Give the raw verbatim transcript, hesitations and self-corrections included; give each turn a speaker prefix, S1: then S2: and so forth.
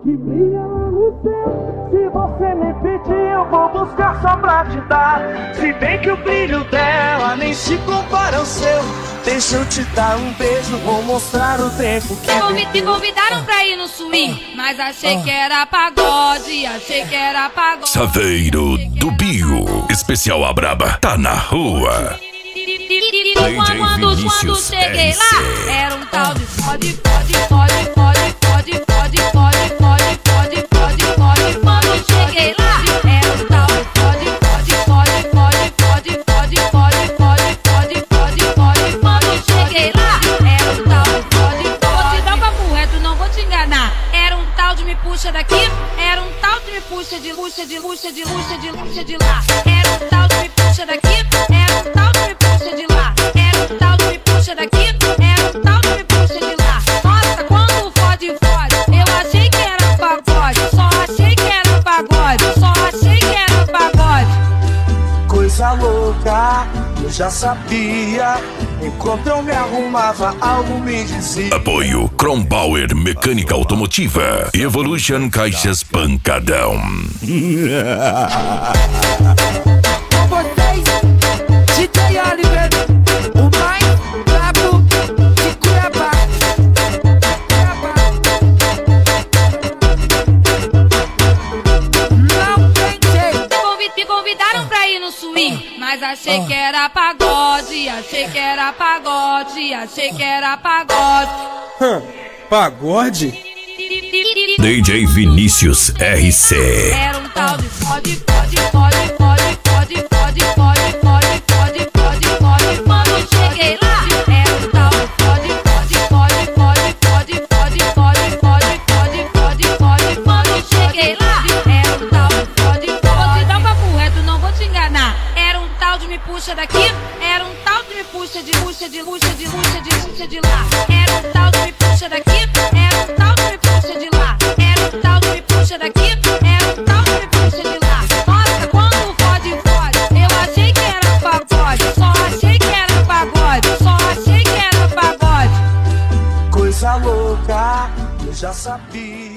S1: que brilha lá no céu. Se você me pedir, eu vou buscar só pra te dar. Se bem que o brilho dela nem se compara ao seu. Deixa eu te dar um beijo, vou mostrar o tempo que
S2: Me te convidaram pra ir no swing, mas achei que era pagode, achei que era pagode.
S3: Saveiro do Bio, especial A Braba, tá na rua.
S2: E quando, quando cheguei lá, era um tal de fode, fode, fode, fode, fode, fode, fode, fode, fode, fode, fode. Quando cheguei lá, era um tal de fode, fode, fode, fode, fode, fode, fode, fode, fode, fode, fode. Quando cheguei lá, era um tal de fode, fode. Vou te dar um papo reto, não vou te enganar. Era um tal de me puxa daqui, era um tal de me puxa de puxa de puxa de puxa de puxa de lá. Era um tal de me puxa daqui, era um tal de me puxa de lá. Era um tal de me puxa daqui, era um tal de me puxa de lá. Nossa, quando fode, fode, eu achei que era pagode. Só achei que era pagode, só achei que era pagode.
S1: coisa louca, eu já sabia. Enquanto eu me arrumava, algo me dizia.
S3: Apoio Krombauer Mecânica Automotiva, Evolution Caixas Pancadão.
S4: Com vocês, D J Oliver, o mais brabo de Cuiabá. Cuiabá. Não tem jeito.
S2: Convi- Me convidaram pra ir no swing, mas achei que era pagode, achei que era pagode, achei que era pagode.
S5: Hã, pagode?
S3: D J Vinícius R C.
S2: Era um tal de fode, fode, fode, fode, fode, fode, fode, fode, fode, fode, fode. Quando cheguei lá, era um tal de fode, fode, fode, fode, fode, fode, fode, fode, fode, fode, fode. Quando cheguei lá, era um tal de fode, fode. Vou te dar um papo reto, não vou te enganar. Era um tal de me puxa daqui, era um tal de me puxa de puxa de puxa de puxa de puxa de lá. Era um tal de me puxa daqui, era um tal de me puxa de lá. Era um tal de me puxa daqui, era um tal de me puxa de lá. Nossa, quando fode, fode, eu achei que era pagode. Só achei que era pagode, só achei que era pagode.
S1: Coisa louca, eu já sabia.